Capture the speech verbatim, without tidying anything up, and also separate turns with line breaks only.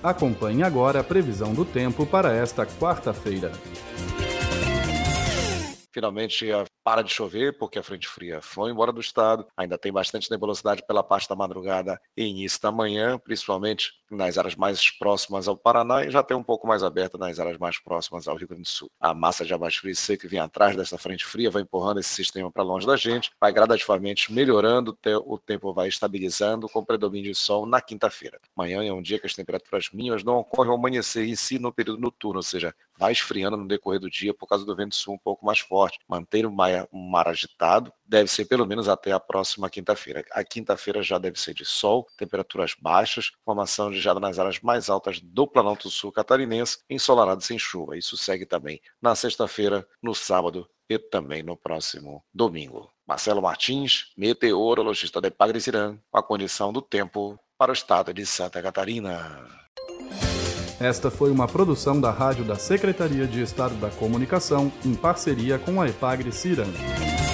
Acompanhe agora a previsão do tempo para esta quarta-feira.
Finalmente para de chover, porque a frente fria foi embora do estado. Ainda tem bastante nebulosidade pela parte da madrugada e início da manhã, principalmente nas áreas mais próximas ao Paraná, e já tem um pouco mais aberta nas áreas mais próximas ao Rio Grande do Sul. A massa de ar mais fria e seca que vem atrás dessa frente fria vai empurrando esse sistema para longe da gente, vai gradativamente melhorando, o tempo vai estabilizando com predomínio de sol na quinta-feira. Amanhã é um dia que as temperaturas mínimas não ocorrem ao amanhecer em si no período noturno, ou seja, vai esfriando no decorrer do dia por causa do vento sul um pouco mais forte. Manter o mar, um mar agitado deve ser pelo menos até a próxima quinta-feira. A quinta-feira já deve ser de sol, temperaturas baixas, formação de geada nas áreas mais altas do Planalto Sul catarinense, ensolarado sem chuva. Isso segue também na sexta-feira, no sábado e também no próximo domingo. Marcelo Martins, meteorologista da Epagre-Cirã, com a condição do tempo para o estado de Santa Catarina.
Esta foi uma produção da Rádio da Secretaria de Estado da Comunicação, em parceria com a Epagre-Cirã.